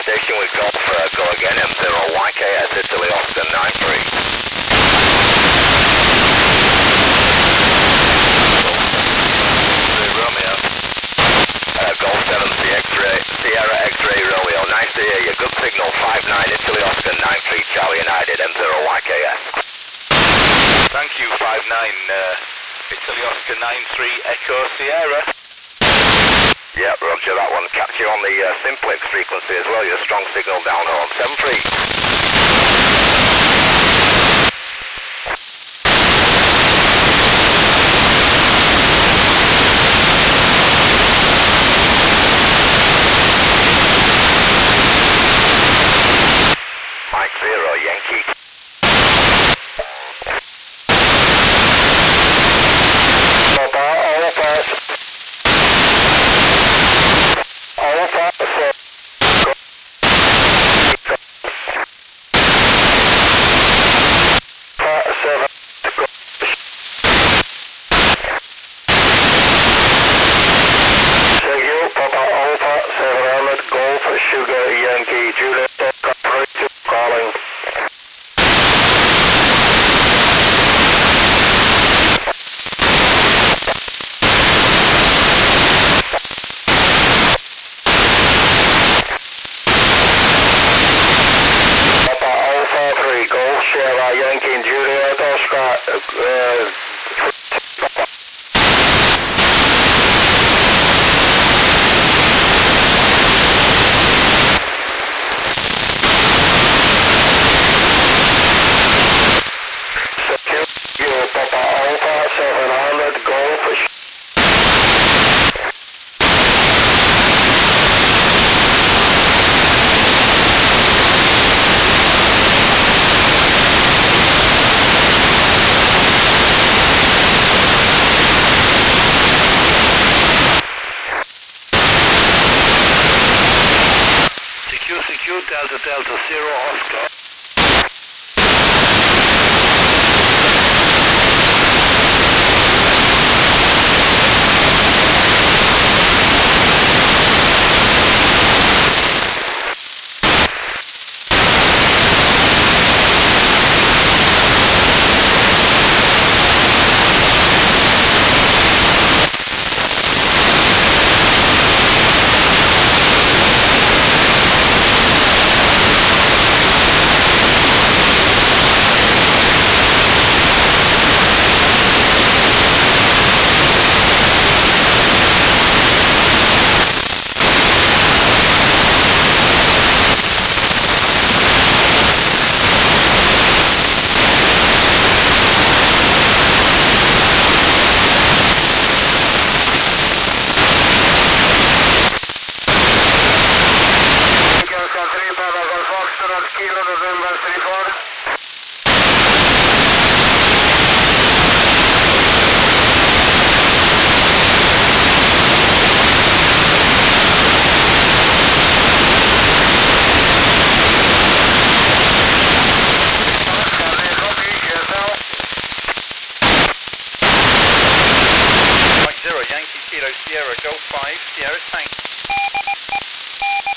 station with Golf, go again, M0YKS, Italy, Oscar 93. Romeo. Golf 7 X-ray, Sierra X-ray, Romeo, nice to hear you. Good signal, 59, Italy, Oscar 93, Charlie United, M0YKS. Thank you, 59, Italy, Oscar 93, Echo Sierra. Yeah, roger that one. Catch you on the simplex frequency as well. Your strong signal down on 73. Mike 0, Yankee. Papa, all pass. All pass. Thank you, Papa Alpha 700 Golf Sugar Yankee Juliet Operator calling. Papa Alpha 3 Golf Sierra Yankee Juliet Oscar Papa Alpha 700 Golf Secure Delta Delta 0 Oscar. Kilo November 34. Mike 0, Yankee Kilo Sierra, Go 5, Sierra Tank.